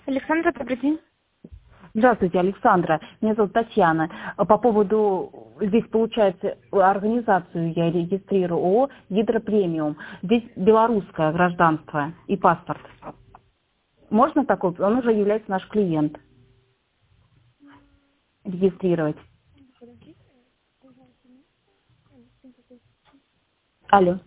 Александра, добрый день. Здравствуйте, Александра. Меня зовут Татьяна. По поводу, здесь получается, организацию я регистрирую, ООО «Гидропремиум». Здесь белорусское гражданство и паспорт. Можно такой? Он уже является наш клиент. Регистрировать. Алло.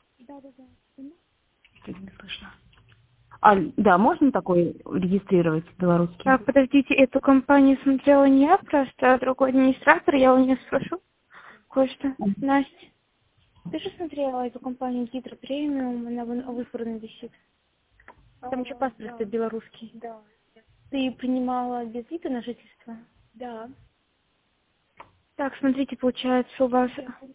Что-то не слышно. Да, можно такой регистрировать белорусский? Так, подождите, эту компанию смотрела не я, просто другой администратор, я у нее спрошу кое-что. Настя, ты же смотрела эту компанию Гидропремиум, она в избранной висит. Там еще паспорт стоит белорусский. Да. Ты принимала без вида на жительство? Да. Так, смотрите, получается у вас...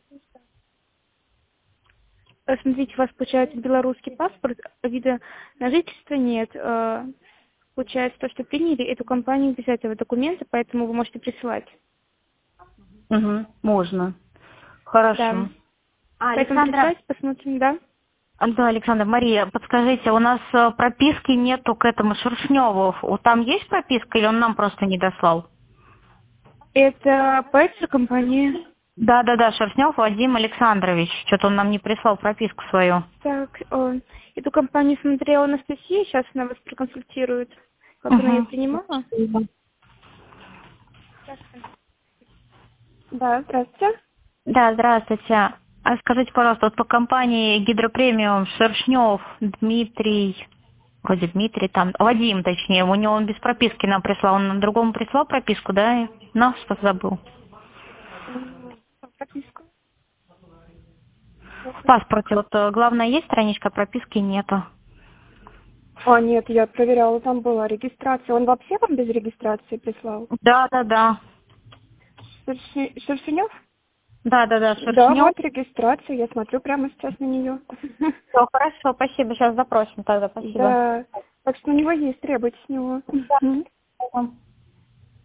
Смотрите, у вас получается белорусский паспорт, вида на жительство нет. Получается, то, что приняли эту компанию без этого документа, поэтому вы можете присылать. Угу, можно. Хорошо. Да. Поэтому Александра, присылайте, посмотрим, да? да, Александра, Мария, подскажите, у нас прописки нету к этому Шершневу. Там есть прописка или он нам просто не дослал? Это по этой же компании. Да, Шершнев Вадим Александрович. Что-то он нам не прислал прописку свою. Так, эту компанию смотрела Анастасия, сейчас она вас проконсультирует. Как она ее принимала? Да, здравствуйте. Да, здравствуйте. А скажите, пожалуйста, вот по компании Гидропремиум Шершнев Дмитрий, вроде Дмитрий там, Вадим точнее, у него он без прописки нам прислал, он нам другому прислал прописку, да? Нас что-то забыл. Прописку. В паспорте вот главное есть страничка, прописки нету. Нет, я проверяла, там была регистрация. Он вообще вам без регистрации прислал? Да. Шершенев? Да, Да, Шершнев. вот регистрация, я смотрю прямо сейчас на нее. Все, хорошо, спасибо, сейчас запросим тогда, спасибо. Да, так что у него есть, требуйте с него. Да.